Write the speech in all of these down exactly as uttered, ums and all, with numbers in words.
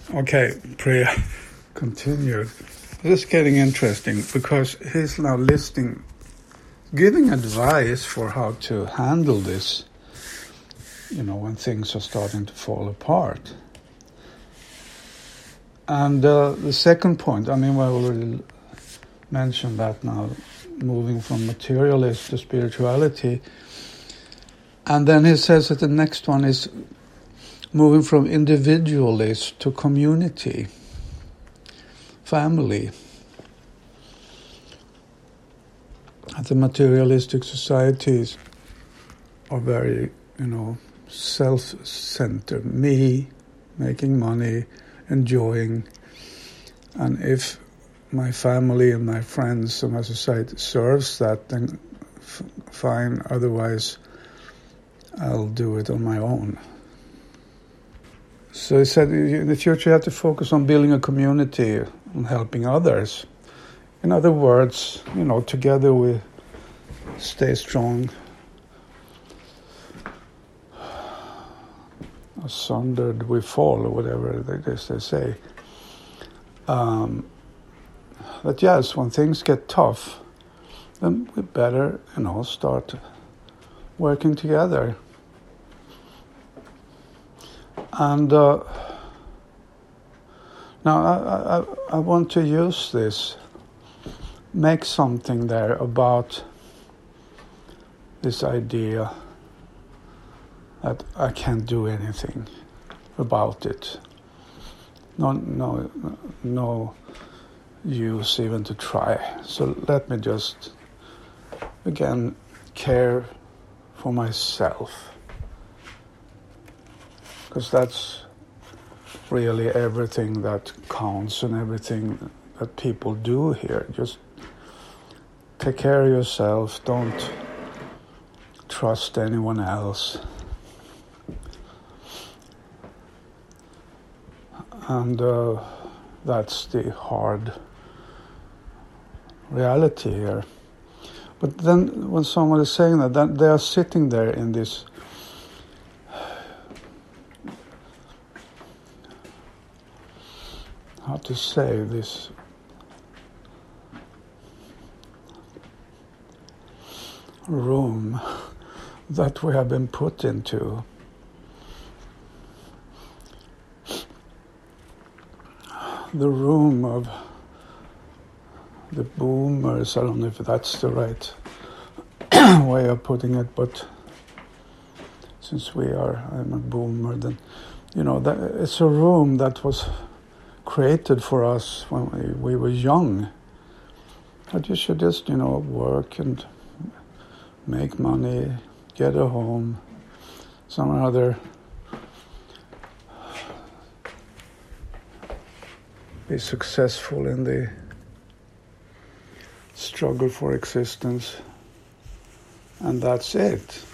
Okay, Priya continued. This is getting interesting because he's now listing, giving advice for how to handle this, you know, when things are starting to fall apart. And uh, the second point, I mean, I already mentioned that now, moving from materialist to spirituality. And then he says that the next one is moving from individualist to community, family. The materialistic societies are very, you know, self-centered. Me, making money, enjoying. And if my family and my friends and my society serves that, then f- fine. Otherwise, I'll do it on my own. So he said, in the future you have to focus on building a community and helping others. In other words, you know, together we stay strong. Sundered we fall, or whatever it is they say. Um, but yes, when things get tough, then we better, you know, start working together. And uh, now I, I, I want to use this, make something there about this idea that I can't do anything about it. No, no, no use even to try. So let me just, again, care for myself. Because that's really everything that counts and everything that people do here. Just take care of yourself. Don't trust anyone else. And uh, that's the hard reality here. But then when someone is saying that, that they are sitting there in this how to say this room that we have been put into. The room of the boomers, I don't know if that's the right way of putting it, but since we are, I'm a boomer, then, you know, that it's a room that was created for us when we, we were young. That you should just, you know, work and make money, get a home, some other, be successful in the struggle for existence, and that's it.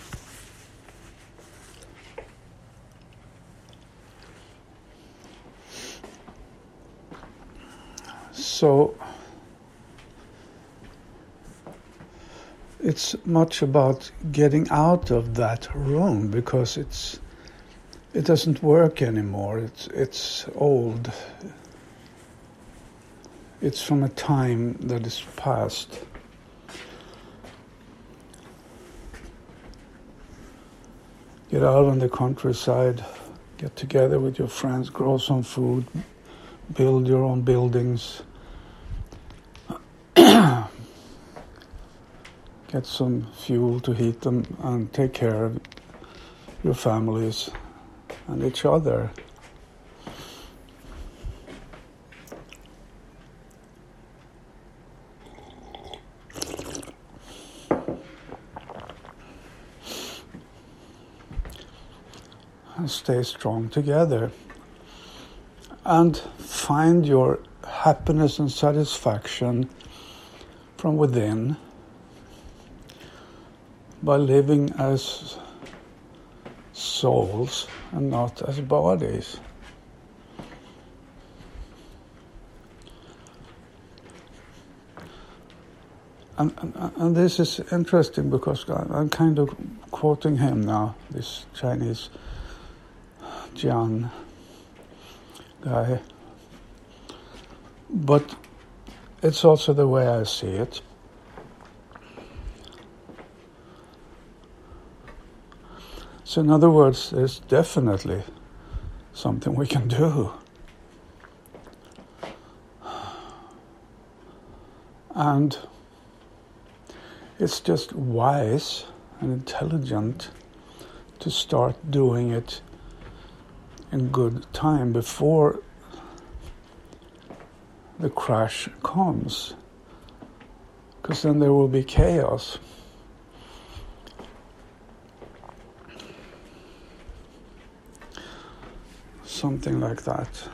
So it's much about getting out of that room, because it's it doesn't work anymore. It's it's old. It's from a time that is past. Get out on the countryside, get together with your friends, grow some food, build your own buildings, get some fuel to heat them, and take care of your families and each other. And stay strong together. And find your happiness and satisfaction from within by living as souls and not as bodies. And, and, and this is interesting because I'm kind of quoting him now, this Chinese Jian. guy. But it's also the way I see it. So in other words, there's definitely something we can do. And it's just wise and intelligent to start doing it in good time before the crash comes, because then there will be chaos. Something like that.